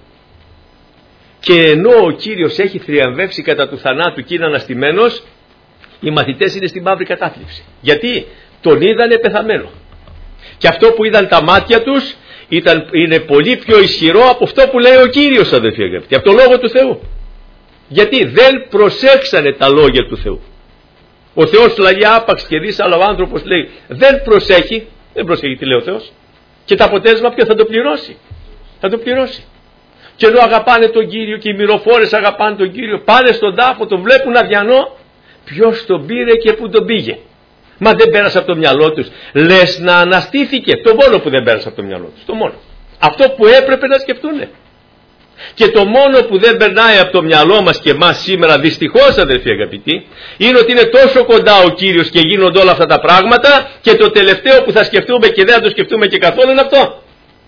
Και ενώ ο Κύριος έχει θριαμβεύσει κατά του θανάτου και είναι αναστημένος, οι μαθητές είναι στην μαύρη κατάθλιψη. Γιατί τον είδανε πεθαμένο. Και αυτό που είδαν τα μάτια τους είναι πολύ πιο ισχυρό από αυτό που λέει ο Κύριος, αδελφοί αγαπητοί, από το Λόγο του Θεού. Γιατί δεν προσέξανε τα λόγια του Θεού. Ο Θεός λαγεί άπαξ και δεις, αλλά ο άνθρωπος λέει δεν προσέχει τι λέει ο Θεός. Και το αποτέλεσμα ποιο θα το πληρώσει? Θα το πληρώσει. Και ενώ αγαπάνε τον Κύριο και οι μυροφόρες αγαπάνε τον Κύριο, πάνε στον τάφο, τον βλέπουν αδιανό, ποιος τον πήρε και πού τον πήγε? Μα δεν πέρασε από το μυαλό τους. Λες να αναστήθηκε. Το μόνο που δεν πέρασε από το μυαλό τους. Το μόνο. Αυτό που έπρεπε να σκεφτούνε. Και το μόνο που δεν περνάει από το μυαλό μας και εμάς σήμερα, δυστυχώς αδελφοί αγαπητοί, είναι ότι είναι τόσο κοντά ο Κύριος και γίνονται όλα αυτά τα πράγματα και το τελευταίο που θα σκεφτούμε και δεν θα το σκεφτούμε και καθόλου είναι αυτό.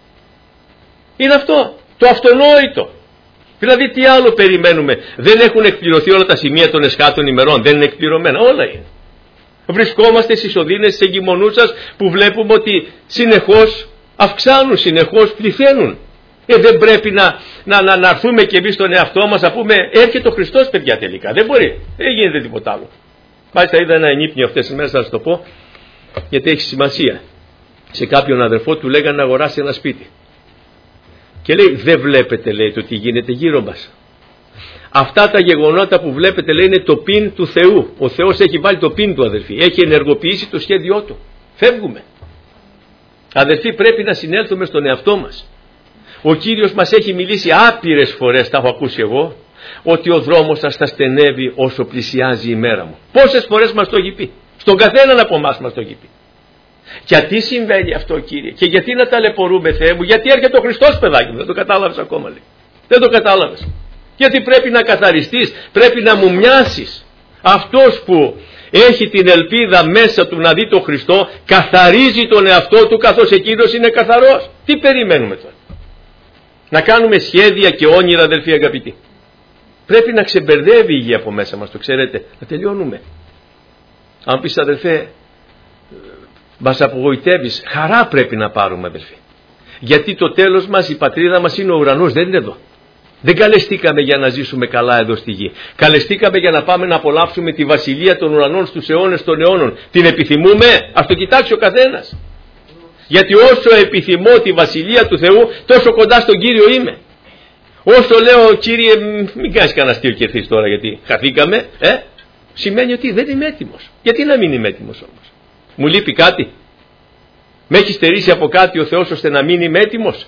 Είναι αυτό. Το αυτονόητο. Δηλαδή τι άλλο περιμένουμε? Δεν έχουν εκπληρωθεί όλα τα σημεία των εσχάτων ημερών. Δεν είναι εκπληρωμένα. Όλα είναι. Βρισκόμαστε στις οδύνες της εγκυμονούσας που βλέπουμε ότι συνεχώς αυξάνουν, συνεχώς πληθαίνουν. Δεν πρέπει να έρθουμε και εμείς στον εαυτό μας να πούμε έρχεται ο Χριστός παιδιά τελικά. Δεν μπορεί. Δεν γίνεται τίποτα άλλο. Μάλιστα είδα ένα ενύπνιο αυτές τις μέρες, θα σας το πω, γιατί έχει σημασία. Σε κάποιον αδερφό του λέγανε να αγοράσει ένα σπίτι. Και λέει δεν βλέπετε, λέει, το τι γίνεται γύρω μας? Αυτά τα γεγονότα που βλέπετε, λέει, είναι το πιν του Θεού. Ο Θεός έχει βάλει το πιν του, αδελφοί. Έχει ενεργοποιήσει το σχέδιό του. Φεύγουμε. Αδελφοί, πρέπει να συνέλθουμε στον εαυτό μας. Ο Κύριος μας έχει μιλήσει άπειρες φορές, τα έχω ακούσει εγώ, ότι ο δρόμος σας θα στενεύει όσο πλησιάζει η μέρα μου. Πόσες φορές μας το έχει πει? Στον καθέναν από εμάς μας το έχει πει. Γιατί συμβαίνει αυτό, Κύριε? Και γιατί να ταλαιπωρούμε, Θεέ μου? Γιατί έρχεται ο Χριστός, παιδάκι μου? Δεν το κατάλαβες ακόμα, λέει. Δεν το κατάλαβες. Γιατί πρέπει να καθαριστείς, πρέπει να μου μοιάσεις. Αυτός που έχει την ελπίδα μέσα του να δει τον Χριστό, καθαρίζει τον εαυτό του καθώς εκείνος είναι καθαρός. Τι περιμένουμε τώρα? Να κάνουμε σχέδια και όνειρα, αδελφοί αγαπητοί. Πρέπει να ξεμπερδεύει η γη από μέσα μας, το ξέρετε. Να τελειώνουμε. Αν πεις, αδελφέ, μας απογοητεύεις, χαρά πρέπει να πάρουμε, αδελφοί. Γιατί το τέλος μας, η πατρίδα μας είναι ο ουρανός, δεν είναι εδώ. Δεν καλεστήκαμε για να ζήσουμε καλά εδώ στη γη. Καλεστήκαμε για να πάμε να απολαύσουμε τη βασιλεία των ουρανών στους αιώνες των αιώνων. Την επιθυμούμε? Ας το κοιτάξει ο καθένας. Γιατί όσο επιθυμώ τη βασιλεία του Θεού, τόσο κοντά στον Κύριο είμαι. Όσο λέω, Κύριε, μην κάνεις κανένα αστείο και έρθεις τώρα γιατί χαθήκαμε, σημαίνει ότι δεν είμαι έτοιμος. Γιατί να μην είμαι έτοιμος όμως? Μου λείπει κάτι? Με έχει στερήσει από κάτι ο Θεός ώστε να μην είμαι έτοιμος?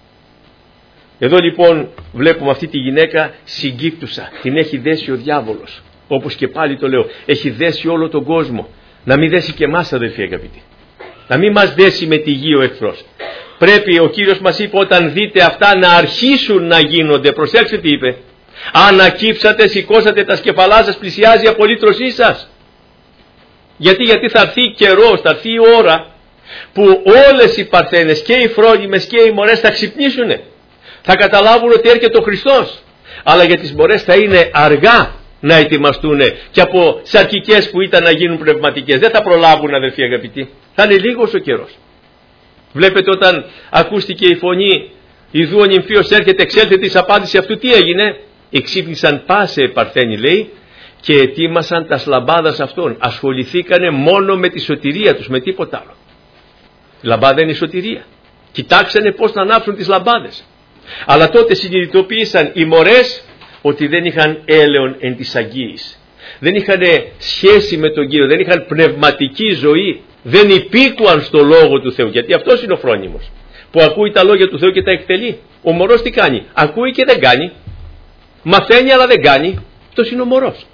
Εδώ λοιπόν βλέπουμε αυτή τη γυναίκα συγκύπτουσα. Την έχει δέσει ο διάβολος. Όπως και πάλι το λέω, έχει δέσει όλο τον κόσμο. Να μην δέσει και εμάς, αδελφοί αγαπητοί. Να μην μας δέσει με τη γη ο εχθρός. Πρέπει, ο Κύριος μας είπε, όταν δείτε αυτά να αρχίσουν να γίνονται. Προσέξτε τι είπε. Ανακύψατε, σηκώσατε τα σκεφαλά σας, πλησιάζει η απολύτρωσή σας. Γιατί θα έρθει καιρός, θα έρθει η ώρα που όλες οι παρθένες και οι φρόνιμες και οι μωρές θα ξυπνήσουν. Θα καταλάβουν ότι έρχεται ο Χριστός. Αλλά για τις μωρές θα είναι αργά να ετοιμαστούν και από σαρκικές που ήταν να γίνουν πνευματικές. Δεν θα προλάβουν, αδελφοί αγαπητοί. Θα είναι λίγος ο καιρός. Βλέπετε όταν ακούστηκε η φωνή «Ιδού ο νυμφίος έρχεται, εξέλθετε» της απάντηση αυτού τι έγινε? Εξύπνησαν πάσε παρθένοι, λέει, και ετοίμασαν τα λαμπάδας αυτών. Ασχοληθήκανε μόνο με τη σωτηρία τους, με τίποτα άλλο. Η λαμπάδα είναι η σωτηρία. Κοιτάξανε πώς να ανάψουν τις λαμπάδες. Αλλά τότε συνειδητοποίησαν οι μωρές ότι δεν είχαν έλεον εν της αγγίης. Δεν είχαν σχέση με τον Κύριο, δεν είχαν πνευματική ζωή. Δεν υπήκουαν στο Λόγο του Θεού. Γιατί αυτός είναι ο φρόνιμος, που ακούει τα λόγια του Θεού και τα εκτελεί. Ο μωρός τι κάνει? Ακούει και δεν κάνει. Μαθαίνει αλλά δεν κάνει. Αυτός είναι ο μωρός.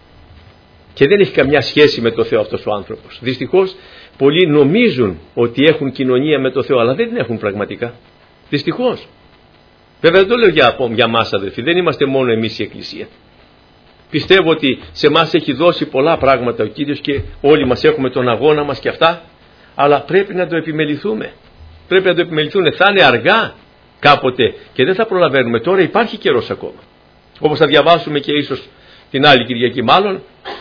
Και δεν έχει καμιά σχέση με το Θεό αυτός ο άνθρωπος. Δυστυχώς πολλοί νομίζουν ότι έχουν κοινωνία με το Θεό, αλλά δεν την έχουν πραγματικά. Δυστυχώς. Βέβαια δεν το λέω για μας, αδελφοί. Δεν είμαστε μόνο εμείς η Εκκλησία. Πιστεύω ότι σε εμάς έχει δώσει πολλά πράγματα ο Κύριος και όλοι μας έχουμε τον αγώνα μας και αυτά, αλλά πρέπει να το επιμεληθούμε. Πρέπει να το επιμεληθούν. Θα είναι αργά κάποτε και δεν θα προλαβαίνουμε. Τώρα υπάρχει καιρός ακόμα. Όπως θα διαβάσουμε και ίσως την άλλη Κυριακή μάλλον,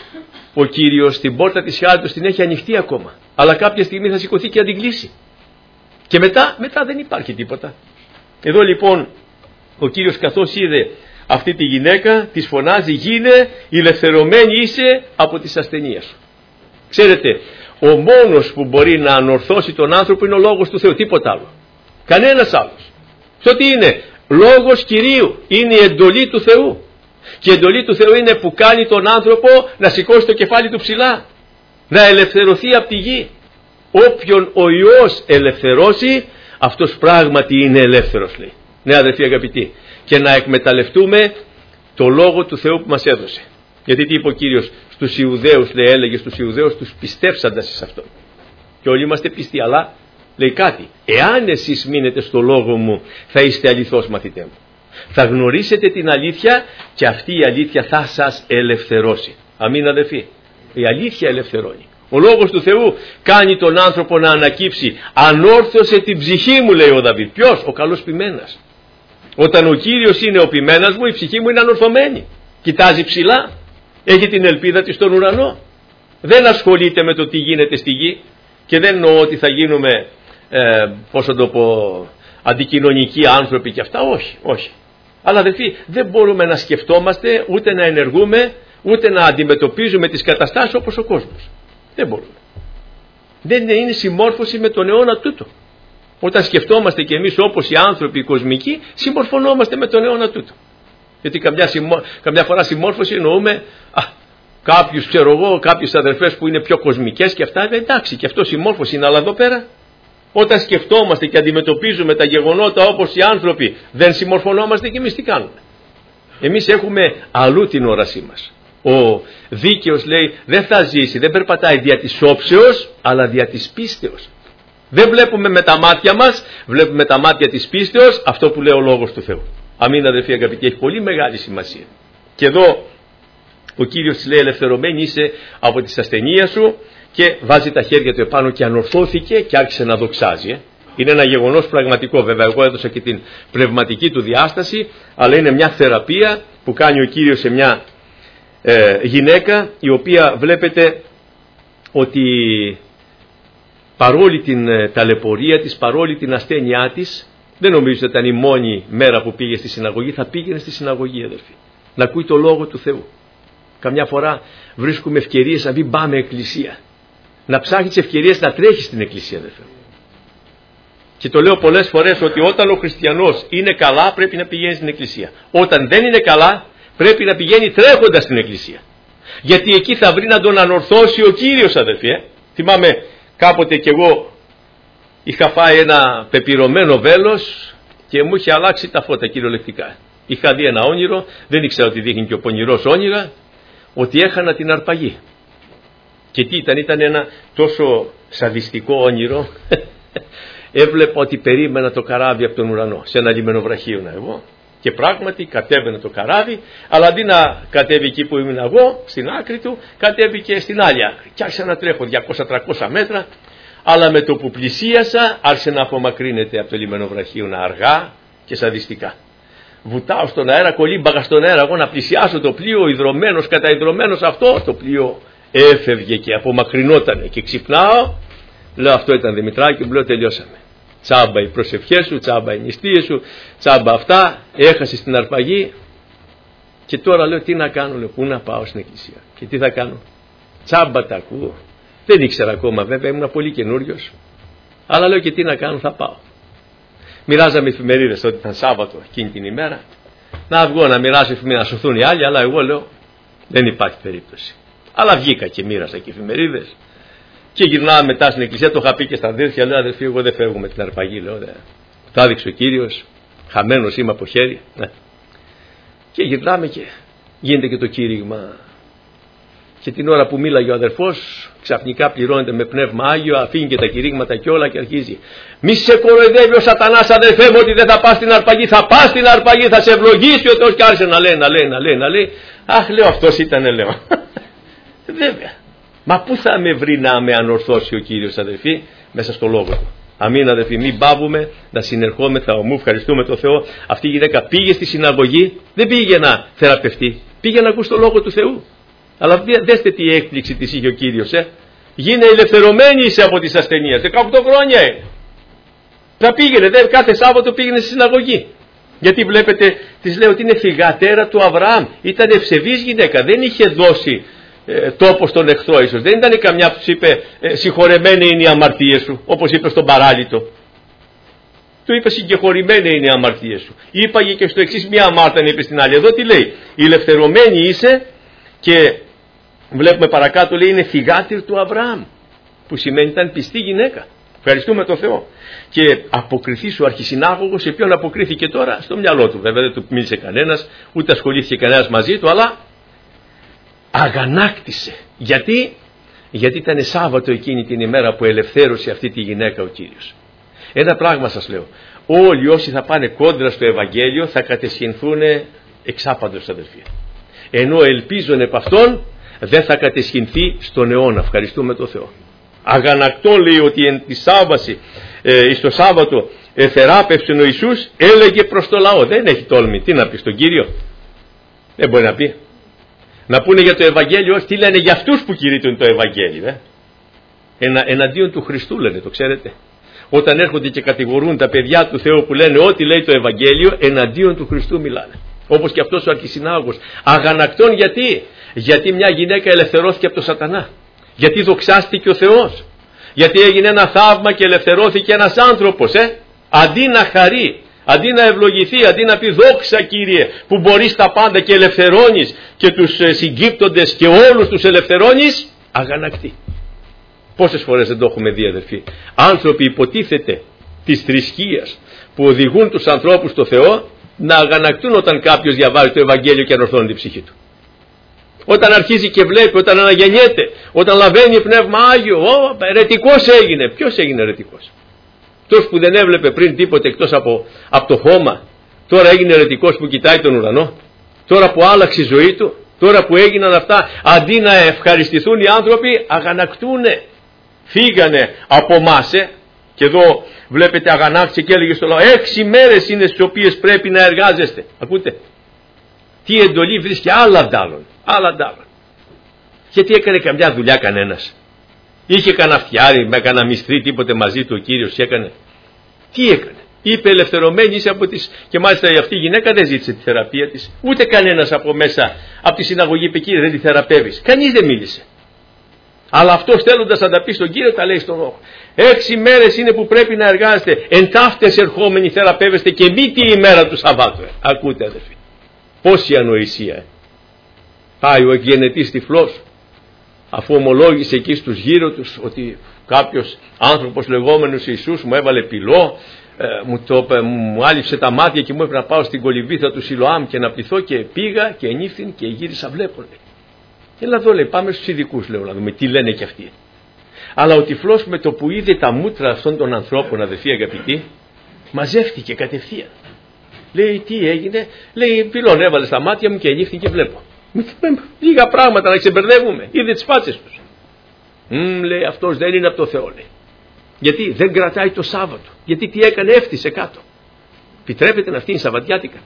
ο Κύριος την πόρτα της χάριτος την έχει ανοιχτή ακόμα. Αλλά κάποια στιγμή θα σηκωθεί και να την κλείσει. Και μετά δεν υπάρχει τίποτα. Εδώ λοιπόν ο Κύριος καθώς είδε αυτή τη γυναίκα της φωνάζει «Γίνε, ελευθερωμένη είσαι από τις ασθενείες σου». Ξέρετε, ο μόνος που μπορεί να ανορθώσει τον άνθρωπο είναι ο Λόγος του Θεού, τίποτα άλλο. Κανένας άλλος. Αυτό τι είναι? Λόγος Κυρίου. Είναι η εντολή του Θεού. Και η εντολή του Θεού είναι που κάνει τον άνθρωπο να σηκώσει το κεφάλι του ψηλά, να ελευθερωθεί από τη γη. Όποιον ο Υιός ελευθερώσει, αυτός πράγματι είναι ελεύθερος, λέει. Ναι, αδελφοί αγαπητοί, και να εκμεταλλευτούμε το Λόγο του Θεού που μας έδωσε. Γιατί τι είπε ο Κύριος στους Ιουδαίους, λέει, έλεγε στους Ιουδαίους τους πιστεύσαντας εις αυτόν. Και όλοι είμαστε πιστοί, αλλά λέει κάτι: εάν εσείς μείνετε στο Λόγο μου, θα είστε αληθώς μαθητέ μου. Θα γνωρίσετε την αλήθεια και αυτή η αλήθεια θα σας ελευθερώσει. Αμήν, αδελφοί. Η αλήθεια ελευθερώνει. Ο Λόγος του Θεού κάνει τον άνθρωπο να ανακύψει. Ανόρθωσε την ψυχή μου, λέει ο Δαβίδ. Ποιος? Ο καλός ποιμένας. Όταν ο Κύριος είναι ο ποιμένας μου, η ψυχή μου είναι ανορθωμένη. Κοιτάζει ψηλά. Έχει την ελπίδα της στον ουρανό. Δεν ασχολείται με το τι γίνεται στη γη. Και δεν εννοώ ότι θα γίνουμε πώς θα το πω, αντικοινωνικοί άνθρωποι και αυτά. Όχι, όχι. Αλλά αδελφοί, δεν μπορούμε να σκεφτόμαστε, ούτε να ενεργούμε, ούτε να αντιμετωπίζουμε τις καταστάσεις όπως ο κόσμος. Δεν μπορούμε. Δεν είναι συμμόρφωση με τον αιώνα τούτο. Όταν σκεφτόμαστε κι εμείς όπως οι άνθρωποι οι κοσμικοί, συμμορφωνόμαστε με τον αιώνα τούτο. Γιατί καμιά φορά συμμόρφωση εννοούμε κάποιους, ξέρω εγώ, κάποιες αδερφές που είναι πιο κοσμικές και αυτά, εντάξει, και αυτό συμμόρφωση είναι, αλλά εδώ πέρα, όταν σκεφτόμαστε και αντιμετωπίζουμε τα γεγονότα όπως οι άνθρωποι, δεν συμμορφωνόμαστε και εμείς τι κάνουμε? Εμείς έχουμε αλλού την όρασή μας. Ο δίκαιος, λέει, δεν θα ζήσει, δεν περπατάει δια της όψεως, αλλά δια της πίστεως. Δεν βλέπουμε με τα μάτια μας, βλέπουμε με τα μάτια της πίστεως αυτό που λέει ο Λόγος του Θεού. Αμήν, αδελφοί αγαπητοί, έχει πολύ μεγάλη σημασία. Και εδώ ο Κύριος της λέει: ελευθερωμένη είσαι από τις ασθενείες σου, και βάζει τα χέρια του επάνω και ανορθώθηκε και άρχισε να δοξάζει. Είναι ένα γεγονός πραγματικό, βέβαια. Εγώ έδωσα και την πνευματική του διάσταση, αλλά είναι μια θεραπεία που κάνει ο Κύριος σε μια γυναίκα, η οποία βλέπετε ότι παρόλη την ταλαιπωρία της, παρόλη την ασθένειά της, δεν νομίζω ότι ήταν η μόνη μέρα που πήγε στη συναγωγή. Θα πήγαινε στη συναγωγή, αδελφοί, να ακούει το Λόγο του Θεού. Καμιά φορά βρίσκουμε ευκαιρίες να μην πάμε εκκλησία, να ψάχνει τις ευκαιρίες να τρέχει στην εκκλησία, αδελφοί. Και το λέω πολλές φορές ότι όταν ο χριστιανός είναι καλά πρέπει να πηγαίνει στην εκκλησία. Όταν δεν είναι καλά πρέπει να πηγαίνει τρέχοντας στην εκκλησία. Γιατί εκεί θα βρει να τον ανορθώσει ο Κύριος, αδελφοί. Θυμάμαι κάποτε κι εγώ είχα φάει ένα πεπυρωμένο βέλος και μου είχε αλλάξει τα φώτα κυριολεκτικά. Είχα δει ένα όνειρο, δεν ήξερα ότι δείχνει και ο πονηρός όνειρα, ότι έχανα την αρπαγή. Και τι ήταν ένα τόσο σαδιστικό όνειρο. Έβλεπα ότι περίμενα το καράβι από τον ουρανό, σε ένα λιμενοβραχίωνα εγώ, Και πράγματι κατέβαινε το καράβι, αλλά αντί να κατέβει εκεί που ήμουν εγώ, στην άκρη του, κατέβηκε στην άλλη άκρη. Και άρχισα να τρέχω 200-300 μέτρα, αλλά με το που πλησίασα άρχισε να απομακρύνεται από το λιμενοβραχείο αργά και σαδιστικά. Βουτάω στον αέρα, κολύμπαγα στον αέρα, εγώ να πλησιάσω το πλοίο, ιδρωμένος, καταϊδρωμένος αυτό, το πλοίο έφευγε και απομακρυνότανε. Και ξυπνάω, λέω αυτό ήταν Δημητράκη, μου λέω τελειώσαμε. Τσάμπα οι προσευχές σου, τσάμπα οι νηστείες σου, τσάμπα αυτά, έχασες την αρπαγή. Και τώρα λέω τι να κάνω, λέω, πού να πάω στην εκκλησία και τι θα κάνω. Τσάμπα τα ακούω. Δεν ήξερα ακόμα βέβαια, ήμουν πολύ καινούριος. Αλλά λέω και τι να κάνω, θα πάω. Μοιράζαμε εφημερίδες ότι ήταν Σάββατο εκείνη την ημέρα. Να βγω να μοιράσω εφημερίδες, να σωθούν οι άλλοι, αλλά εγώ λέω δεν υπάρχει περίπτωση. Αλλά βγήκα και μοίρασα και εφημερίδες. Και γυρνάω μετά στην εκκλησία, το είχα πει και στα αδέρφια, λέω αδερφοί, εγώ δεν φεύγω με την αρπαγή, λέω. Το άδειξε ο Κύριος, χαμένος είμαι από χέρι. Ναι. Και γυρνάμε και γίνεται και το κήρυγμα. Και την ώρα που μίλαγε ο αδερφός, ξαφνικά πληρώνεται με πνεύμα Άγιο, αφήνει και τα κηρύγματα και όλα και αρχίζει. Μη σε κοροϊδεύει ο σατανάς, αδερφέ μου, ότι δεν θα πας στην αρπαγή. Θα πας στην αρπαγή, θα σε ευλογήσει ο Θεός. Και άρχισε να λέει. Αχ, λέω, αυτός ήτανε, λέω. Βέβαια. Μα πού θα με βρει να με ανορθώσει ο Κύριος, αδερφοί? Μέσα στο λόγο του. Αμήν, αδερφοί, μην πάβουμε να συνερχόμεθα ομού. Ευχαριστούμε τον Θεό. Αυτή η γυναίκα πήγε στη συναγωγή, δεν πήγε να θεραπευτεί, πήγε να ακούσει το λόγο του Θεού. Αλλά δέστε τι έκπληξη της είχε ο Κύριος. Γίνε ελευθερωμένη είσαι από τις ασθενείες. 18 χρόνια. Θα πήγαινε, κάθε Σάββατο πήγαινε στη συναγωγή. Γιατί βλέπετε, της λέω ότι είναι θυγατέρα του Αβραάμ. Ήταν ευσεβής γυναίκα, δεν είχε δώσει τόπο στον εχθρό ίσως. Δεν ήταν καμιά που τους είπε συγχωρεμένη είναι οι αμαρτίες σου, όπως είπε στον παράλυτο. Του είπε συγχωρεμένη είναι οι αμαρτίες σου. Είπαγε και στο εξής μία αμάρτανε, είπε στην άλλη. Εδώ τι λέει? Η ελευθερωμένη είσαι και βλέπουμε παρακάτω λέει είναι θυγάτερη του Αβραάμ. Που σημαίνει ήταν πιστή γυναίκα. Ευχαριστούμε τον Θεό. Και αποκριθείς ο αρχισυνάγωγος, σε ποιον αποκρίθηκε τώρα? Στο μυαλό του. Βέβαια δεν του μίλησε κανένας, ούτε ασχολήθηκε κανένας μαζί του, αλλά αγανάκτησε. Γιατί ήταν Σάββατο εκείνη την ημέρα που ελευθέρωσε αυτή τη γυναίκα ο Κύριος. Ένα πράγμα σας λέω. Όλοι όσοι θα πάνε κόντρα στο Ευαγγέλιο θα κατεσχυνθούν εξάπαντος, αδελφοί. Ενώ ελπίζουν επ' αυτόν δεν θα κατεσχυνθεί στον αιώνα. Ευχαριστούμε τον Θεό. Αγανακτών λέει ότι εν τη Σάββαση, στο Σάββατο θεράπευσε ο Ιησούς, έλεγε προς το λαό. Δεν έχει τόλμη. Τι να πει στον Κύριο? Δεν μπορεί να πει. Να πούνε για το Ευαγγέλιο, τι λένε για αυτούς που κηρύττουν το Ευαγγέλιο. Εναντίον του Χριστού λένε, το ξέρετε. Όταν έρχονται και κατηγορούν τα παιδιά του Θεού που λένε ό,τι λέει το Ευαγγέλιο, εναντίον του Χριστού μιλάνε. Όπως και αυτός ο αρχισυνάγωγος. Αγανακτών γιατί μια γυναίκα ελευθερώθηκε από τον σατανά. Γιατί δοξάστηκε ο Θεός. Γιατί έγινε ένα θαύμα και ελευθερώθηκε ένας άνθρωπος. Αντί να χαρεί, αντί να ευλογηθεί, αντί να πει δόξα Κύριε που μπορείς τα πάντα και ελευθερώνεις και τους συγκύπτοντες και όλους τους ελευθερώνεις, αγανακτεί. Πόσες φορές δεν το έχουμε δει, αδερφοί? Άνθρωποι υποτίθεται της θρησκείας που οδηγούν τους ανθρώπους στο Θεό να αγανακτούν όταν κάποιος διαβάζει το Ευαγγέλιο και ανορθώνει την ψυχή του. Όταν αρχίζει και βλέπει, όταν αναγεννιέται, όταν λαβαίνει πνεύμα Άγιο, ερετικός έγινε. Ποιος έγινε ερετικός? Αυτός που δεν έβλεπε πριν τίποτε εκτός από το χώμα, τώρα έγινε ερετικός που κοιτάει τον ουρανό. Τώρα που άλλαξε η ζωή του, τώρα που έγιναν αυτά, αντί να ευχαριστηθούν οι άνθρωποι, αγανακτούνε. Φύγανε από εμάς. Και εδώ βλέπετε αγανάκτησε και έλεγε στο λαό, 6 μέρες είναι στις οποίες πρέπει να εργάζεστε. Ακούτε? Τι εντολή βρίσκει? Άλλα αντάλλων. Γιατί έκανε καμιά δουλειά κανένας? Είχε κανένα φτιάρι, με κανένα μυστρή, τίποτε μαζί του ο Κύριος έκανε? Τι έκανε? Είπε ελευθερωμένη είσαι από τις... Και μάλιστα αυτή η γυναίκα δεν ζήτησε τη θεραπεία της. Ούτε κανένας από μέσα από τη συναγωγή είπε Κύριε δεν τη θεραπεύεις. Κανείς δεν μίλησε. Αλλά αυτός θέλοντας να τα πει στον Κύριο τα λέει στον λόγο. 6 μέρες είναι που πρέπει να εργάζεστε. Εν ταύτες ερχόμενοι θεραπεύεστε και μη τη ημέρα του Σαββάτου. Ακούτε, αδελφοί? Πόση ανοησία. Πάει ο εκγενετής τυφλός, αφού ομολόγησε εκεί στους γύρω τους ότι κάποιος άνθρωπος λεγόμενος Ιησούς μου έβαλε πυλό, μου άλυψε τα μάτια και μου έπρεπε να πάω στην κολυμβήθα του Σιλοάμ και να πληθώ, και πήγα και ενήφθην και γύρισα βλέποντα. Έλα εδώ, λέει, πάμε στους ειδικούς, λέω, να δούμε τι λένε και αυτοί. Αλλά ο τυφλός με το που είδε τα μούτρα αυτών των ανθρώπων, αδελφοί αγαπητοί, μαζεύτηκε κατευθείαν. Λέει, τι έγινε? Λέει, πυλόν έβαλε στα μάτια μου και ανοίχθηκε και βλέπω. Λίγα πράγματα να ξεμπερδεύουμε. Είδε τις φάτσες τους. Λέει, αυτός δεν είναι από το Θεό, λέει. Γιατί δεν κρατάει το Σάββατο. Γιατί τι έκανε? Έφτισε κάτω. Επιτρέπεται να φτύνει Σαββατιάτικα?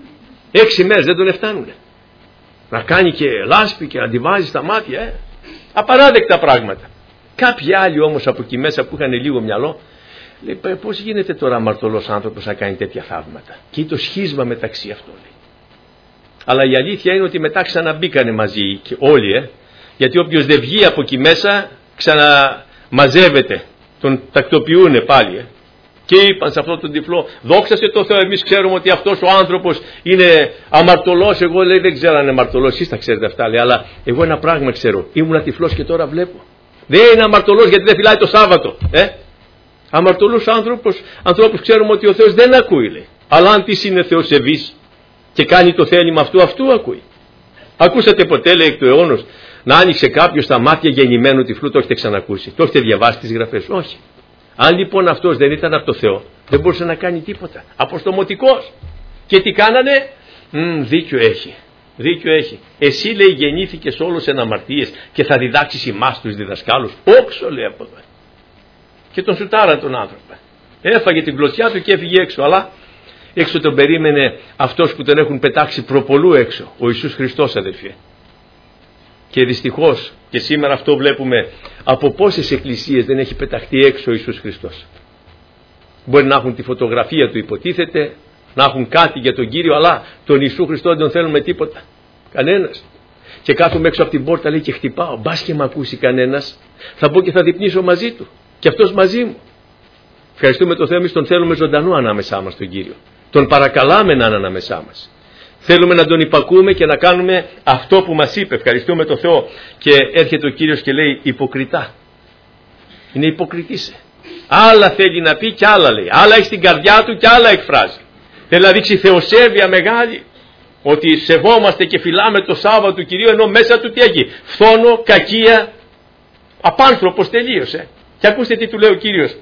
6 μέρες δεν τον εφτάνουνε. Να κάνει και λάσπη και να τη βάζει στα μάτια. Απαράδεκτα πράγματα. Κάποιοι άλλοι όμως από εκεί μέσα που είχαν λίγο μυαλό, λέει, πώς γίνεται τώρα αμαρτωλός άνθρωπος να κάνει τέτοια θαύματα? Και το σχίσμα μεταξύ αυτών, λέει. Αλλά η αλήθεια είναι ότι μετά ξαναμπήκανε μαζί και όλοι, γιατί όποιος δεν βγει από εκεί μέσα ξαναμαζεύεται, τον τακτοποιούνε πάλι. Και είπαν σε αυτόν τον τυφλό, δόξα σε το Θεό, εμείς ξέρουμε ότι αυτός ο άνθρωπος είναι αμαρτωλός. Εγώ, λέει, δεν ξέρω αν είναι αμαρτωλός, εσείς τα ξέρετε αυτά, λέει, αλλά εγώ ένα πράγμα ξέρω, ήμουνα τυφλός και τώρα βλέπω. Δεν είναι αμαρτωλός γιατί δεν φυλάει το Σάββατο. Αμαρτωλούς ανθρώπους ξέρουμε ότι ο Θεός δεν ακούει, λέει. Αλλά αν της είναι θεοσεβής και κάνει το θέλημα αυτού ακούει. Ακούσατε ποτέ, λέει, εκ του αιώνος να άνοιξε κάποιος τα μάτια γεννημένου τυφλού? Το έχετε ξανακούσει? Το έχετε διαβάσει τις γραφές? Όχι. Αν λοιπόν αυτός δεν ήταν από το Θεό, δεν μπορούσε να κάνει τίποτα. Αποστομωτικός. Και τι κάνανε? Δίκιο έχει. Δίκιο έχει. Εσύ, λέει, γεννήθηκες όλος εν αμαρτίες και θα διδάξεις εμάς τους διδασκάλους. Όξο, λέει, από εδώ. Και τον σουτάραν τον άνθρωπο. Έφαγε την κλωτσιά του και έφυγε έξω. Αλλά έξω τον περίμενε αυτός που τον έχουν πετάξει προπολού έξω. Ο Ιησούς Χριστός, αδελφοί. Και δυστυχώς και σήμερα αυτό βλέπουμε, από πόσες εκκλησίες δεν έχει πεταχτεί έξω ο Ιησούς Χριστός. Μπορεί να έχουν τη φωτογραφία του, υποτίθεται, να έχουν κάτι για τον Κύριο, αλλά τον Ιησού Χριστό δεν τον θέλουν με τίποτα. Κανένας. Και κάθομαι έξω από την πόρτα, λέει, και χτυπάω. Μπας και μ' ακούσει κανένας, θα μπω και θα διπνήσω μαζί του. Και αυτός μαζί μου. Ευχαριστούμε τον Θεό, εμείς τον θέλουμε ζωντανό ανάμεσά μας τον Κύριο. Τον παρακαλάμε να είναι ανάμεσά μας. Θέλουμε να τον υπακούμε και να κάνουμε αυτό που μας είπε. Ευχαριστούμε τον Θεό. Και έρχεται ο Κύριος και λέει, υποκριτά. Είναι υποκριτής. Άλλα θέλει να πει και άλλα λέει. Άλλα έχει στην καρδιά του και άλλα εκφράζει. Θέλει να δείξει θεοσέβεια μεγάλη. Ότι σεβόμαστε και φυλάμε το Σάββατο του Κυρίου, ενώ μέσα του τι έχει? Φθόνο, κακία, απάνθρωπος τελείωσε. Και ακούστε τι του λέει ο Κύριος.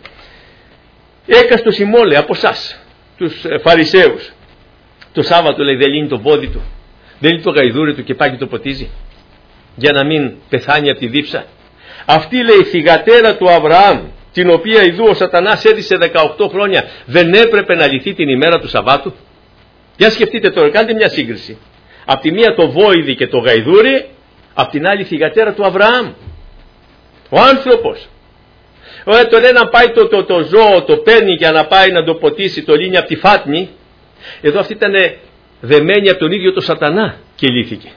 Έκαστος ημώ, λέει, από εσάς τους Φαρισαίους. Το Σάββατο, λέει, δεν λύνει το πόδι του, δεν λύνει το γαϊδούρι του και πάει και το ποτίζει, για να μην πεθάνει από τη δίψα. Αυτή, λέει, η θυγατέρα του Αβραάμ, την οποία ειδού ο Σατανάς έδισε 18 χρόνια, δεν έπρεπε να λυθεί την ημέρα του Σαββάτου? Για σκεφτείτε τώρα, κάντε μια σύγκριση. Απ' τη μία το βόηδι και το γαϊδούρι, απ' την άλλη η θυγατέρα του Αβραάμ. Ο άνθρωπος. Τον ένα πάει το ζώο, το παίρνει για να πάει να το ποτίσει, το λύνει από τη φάτνη. Εδώ αυτή ήταν δεμένη από τον ίδιο το Σατανά και λύθηκε.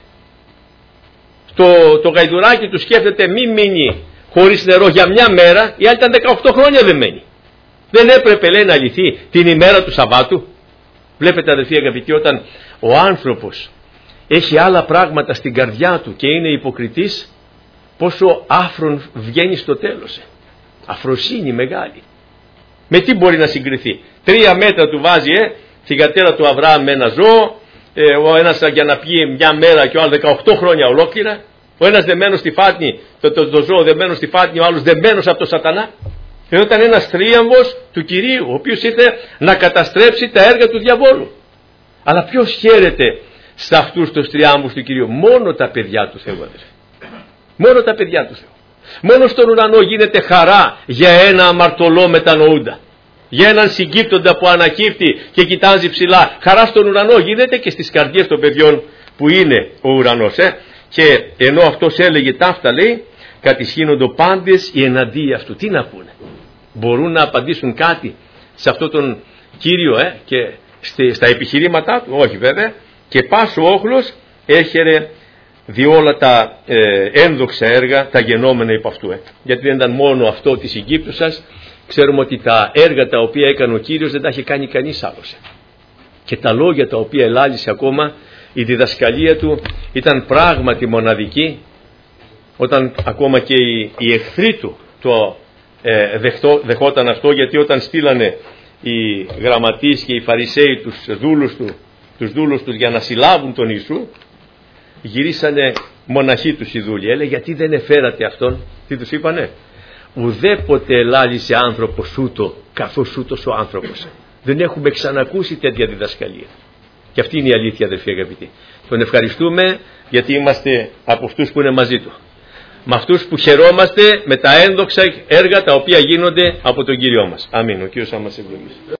Το γαϊδουράκι του σκέφτεται μη μείνει χωρίς νερό για μια μέρα, η άλλη ήταν 18 χρόνια δεμένη. Δεν έπρεπε, λέει, να λυθεί την ημέρα του Σαββάτου? Βλέπετε, αδελφοί αγαπητοί, όταν ο άνθρωπος έχει άλλα πράγματα στην καρδιά του και είναι υποκριτής, πόσο άφρον βγαίνει στο τέλος. Αφροσύνη μεγάλη. Με τι μπορεί να συγκριθεί? 3 μέτρα του βάζει θυγατέρα του Αβραάμ με ένα ζώο, ο ένας για να πιει μια μέρα και ο άλλος 18 χρόνια ολόκληρα, ο ένας δεμένος στη φάτνη, το ζώο δεμένο στη φάτνη, ο άλλος δεμένος από το Σατανά. Ενώ ήταν ένας τρίαμβος του Κυρίου, ο οποίος ήρθε να καταστρέψει τα έργα του διαβόλου. Αλλά ποιος χαίρεται σε αυτούς τους τριάμβους του Κυρίου? Μόνο τα παιδιά του Θεού, αδελφοί. Μόνο τα παιδιά του Θεού. Μόνο στον ουρανό γίνεται χαρά για ένα αμαρτωλό μετανοούντα. Για έναν συγκύπτοντα που ανακύπτει και κοιτάζει ψηλά. Χαρά στον ουρανό γίνεται και στις καρδιές των παιδιών που είναι ο ουρανός. Και ενώ αυτός έλεγε ταύτα, λέει, κατησχύνοντο πάντες οι εναντία αυτού. Τι να πούνε? Μπορούν να απαντήσουν κάτι σε αυτόν τον Κύριο και στα επιχειρήματά του? Όχι βέβαια. Και πας ο όχλος έχερε διόλα τα ένδοξα έργα τα γενόμενα υπ' αυτού. Γιατί δεν ήταν μόνο αυτό της Αιγύπτουσας. Ξέρουμε ότι τα έργα τα οποία έκανε ο Κύριος δεν τα είχε κάνει κανείς άλλος. Και τα λόγια τα οποία ελάλησε ακόμα, η διδασκαλία του ήταν πράγματι μοναδική, όταν ακόμα και οι εχθροί του το δεχόταν αυτό, γιατί όταν στείλανε οι γραμματείς και οι Φαρισαίοι τους δούλους τους για να συλλάβουν τον Ιησού, γυρίσανε μοναχοί τους οι δούλοι. Έλεγε, γιατί δεν εφέρατε αυτόν? Τι τους είπανε? Ουδέποτε ελάλησε άνθρωπος ούτω καθώς ούτως ο άνθρωπος. Δεν έχουμε ξανακούσει τέτοια διδασκαλία. Και αυτή είναι η αλήθεια, αδελφοί αγαπητοί. Τον ευχαριστούμε γιατί είμαστε από αυτούς που είναι μαζί του. Με αυτούς που χαιρόμαστε με τα ένδοξα έργα τα οποία γίνονται από τον Κύριό μας. Αμήν. Ο Κύριος θα μας ευλογήσει.